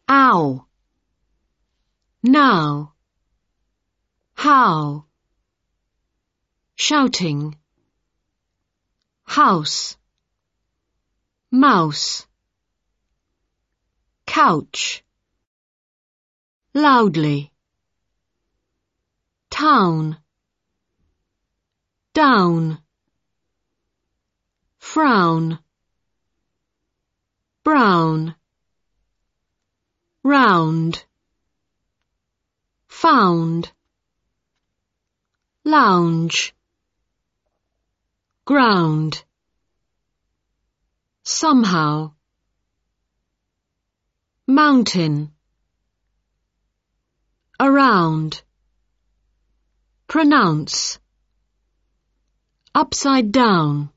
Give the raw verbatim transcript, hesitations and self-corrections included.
ow, now, how, shouting, house, mouse, couch, loudly, town, down, frown, brown, round, found, lounge, ground, somehow, mountain, around, pronounce, upside down.